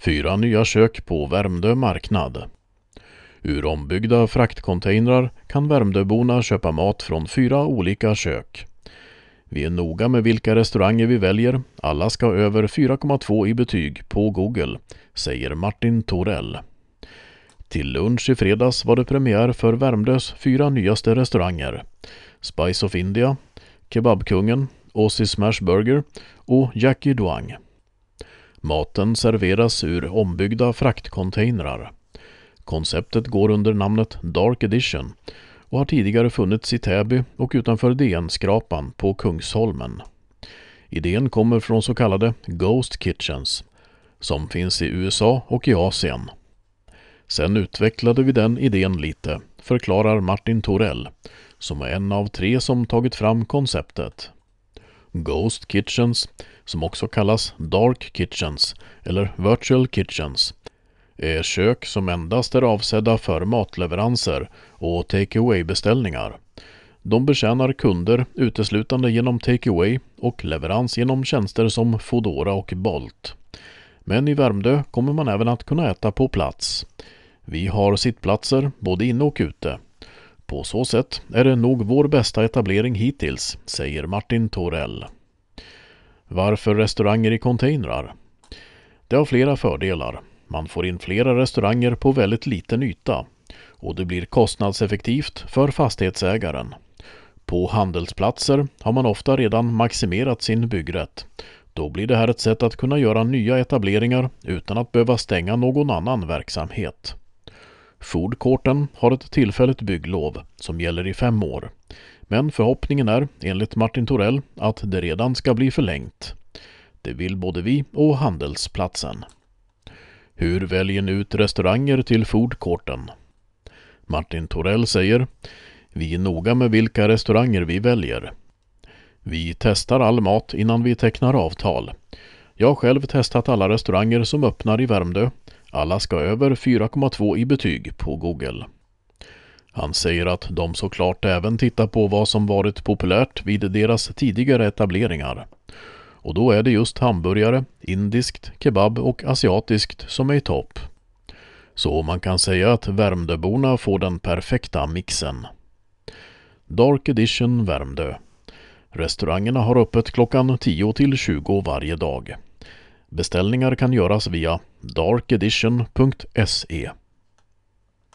4 nya kök på Värmdö marknad. Ur ombyggda fraktcontainrar kan Värmdöborna köpa mat från 4 olika kök. Vi är noga med vilka restauranger vi väljer. Alla ska över 4,2 i betyg på Google, säger Martin Torell. Till lunch i fredags var det premiär för Värmdös 4 nyaste restauranger. Spice of India, Kebabkungen, Aussie Smash Burger och Jackie Duang. Maten serveras ur ombyggda fraktcontainrar. Konceptet går under namnet Dark Edition och har tidigare funnits i Täby och utanför DN-skrapan på Kungsholmen. Idén kommer från så kallade Ghost Kitchens som finns i USA och i Asien. Sen utvecklade vi den idén lite, förklarar Martin Torell, som är en av 3 som tagit fram konceptet. Ghost Kitchens, som också kallas Dark Kitchens eller Virtual Kitchens, är kök som endast är avsedda för matleveranser och take-away-beställningar. De betjänar kunder uteslutande genom take-away och leverans genom tjänster som Foodora och Bolt. Men i Värmdö kommer man även att kunna äta på plats. Vi har sittplatser både inne och ute. På så sätt är det nog vår bästa etablering hittills, säger Martin Torell. Varför restauranger i containrar? Det har flera fördelar. Man får in flera restauranger på väldigt liten yta och det blir kostnadseffektivt för fastighetsägaren. På handelsplatser har man ofta redan maximerat sin byggrätt. Då blir det här ett sätt att kunna göra nya etableringar utan att behöva stänga någon annan verksamhet. Foodcourten har ett tillfälligt bygglov som gäller i 5 år. Men förhoppningen är, enligt Martin Torell, att det redan ska bli förlängt. Det vill både vi och handelsplatsen. Hur väljer ni ut restauranger till foodcourten? Martin Torell säger: vi är noga med vilka restauranger vi väljer. Vi testar all mat innan vi tecknar avtal. Jag har själv testat alla restauranger som öppnar i Värmdö. Alla ska över 4,2 i betyg på Google. Han säger att de såklart även tittar på vad som varit populärt vid deras tidigare etableringar. Och då är det just hamburgare, indiskt, kebab och asiatiskt som är i topp. Så man kan säga att Värmdöborna får den perfekta mixen. Dark Edition Värmdö. Restaurangerna har öppet klockan 10 till 20 varje dag. Beställningar kan göras via darkedition.se.